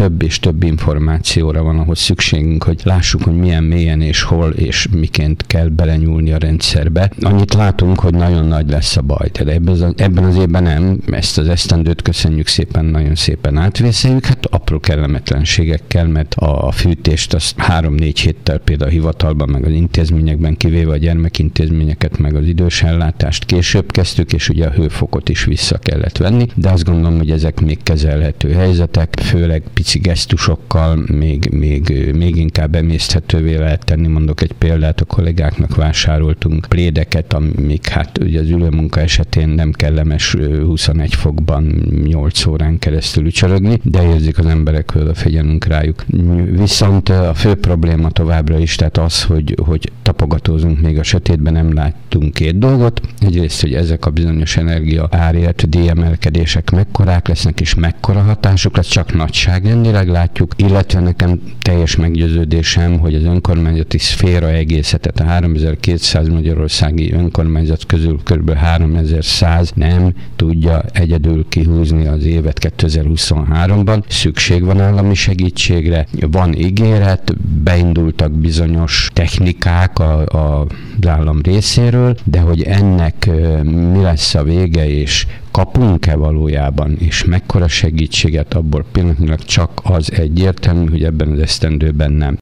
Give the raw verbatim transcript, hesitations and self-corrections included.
több és több információra van ahhoz szükségünk, hogy lássuk, hogy milyen mélyen és hol és miként kell belenyúlni a rendszerbe. Annyit látunk, hogy nagyon nagy lesz a baj. De ebben az, ebben az évben nem, ezt az esztendőt köszönjük szépen, nagyon szépen átvészeljük, hát apró kellemetlenségekkel, mert a fűtést azt három-négy héttel például a hivatalban, meg az intézményekben, kivéve a gyermekintézményeket, meg az idős ellátást később kezdtük, és ugye a hőfokot is vissza kellett venni, de azt gondolom, hogy ezek még kezelhető helyzetek, főleg pici gesztusokkal még, még, még inkább emészthetővé lehet tenni. Mondok egy példát, a kollégáknak vásároltunk plédeket, amik hát ugye az ülőmunka esetén nem kellemes huszonegy fokban nyolc órán keresztül ücsörögni, de érzik az emberek, hogy odafigyelünk rájuk. Viszont a fő probléma továbbra is, tehát az, hogy, hogy tapogatózunk még a sötétben, nem láttunk két dolgot. Egyrészt, hogy ezek a bizonyos energia árért díjemelkedések mekkorák lesznek, és mekkora hatásuk lesz, csak nagyságrendileg látjuk, illetve nekem teljes meggyőződésem, hogy az önkormányzati szféra egészetet, a háromezer-kétszáz magyarországi önkormányzat közül kb. háromezer-száz nem tudja egyedül kihúzni az évet kétezer-huszonháromban. Szükség van állami segítségre, van ígéret, beindultak bizonyos technikák a, a, az állam részéről, de hogy ennek mi lesz a vége, és kapunk-e valójában, és mekkora segítséget, abból pillanatnyilag csak az egyértelmű, hogy ebben az esztendőben nem.